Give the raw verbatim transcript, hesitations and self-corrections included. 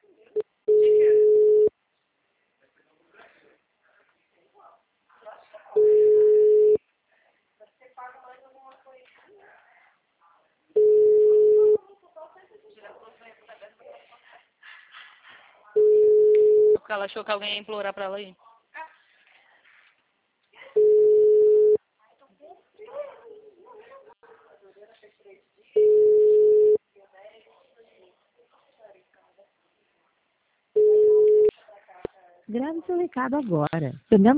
Porque ela achou que alguém ia implorar pra ela ir. Grave seu recado agora. Também